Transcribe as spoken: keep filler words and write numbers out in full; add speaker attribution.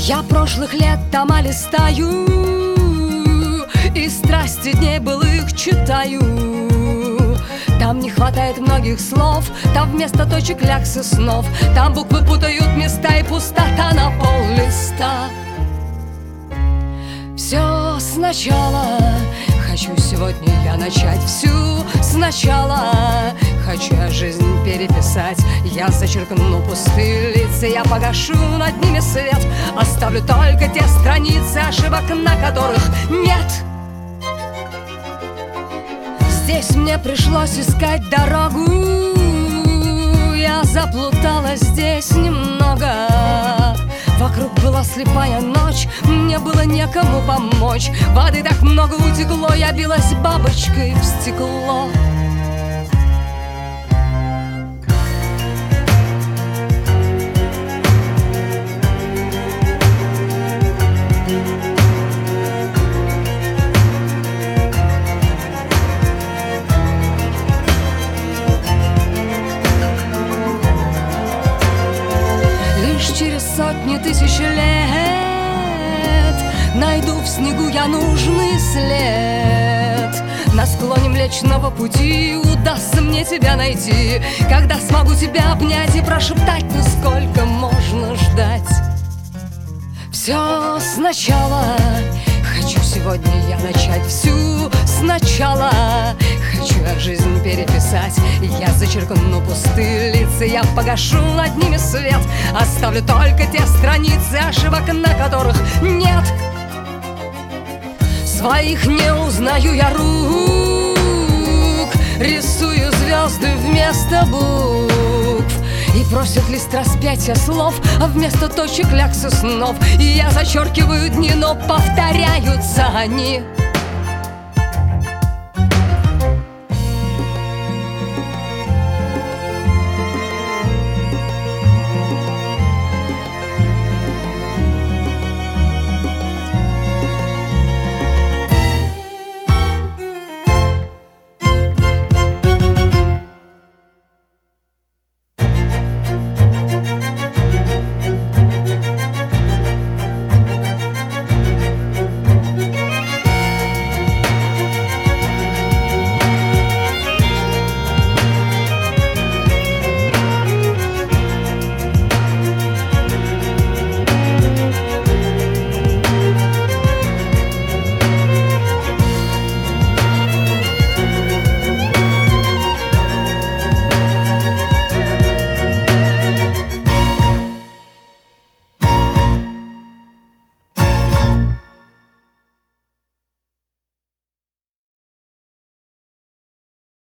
Speaker 1: Я прошлых лет тома листаю и страсти дней былых читаю. Там не хватает многих слов, там вместо точек кляксы снов, там буквы путают места и пустота на пол листа. Все сначала, хочу сегодня я начать всю сначала. Хочу я жизнь переписать, я зачеркну пустые лица, я погашу над ними свет, оставлю только те страницы ошибок, на которых нет. Здесь мне пришлось искать дорогу, я заплутала здесь немного. Вокруг была слепая ночь, мне было некому помочь. Воды так много утекло, я билась бабочкой в стекло. Через сотни тысяч лет найду в снегу я нужный след. На склоне Млечного Пути удастся мне тебя найти, когда смогу тебя обнять и прошептать, ну сколько можно ждать. Все сначала, хочу сегодня я начать всю сначала. Хочу я жизнь переписать, я зачеркну пустые лица, я погашу над ними свет, оставлю только те страницы ошибок, на которых нет. Своих не узнаю я рук, рисую звезды вместо букв, и просят лист распятия слов, а вместо точек кляксы снов. И я зачеркиваю дни, но повторяются они.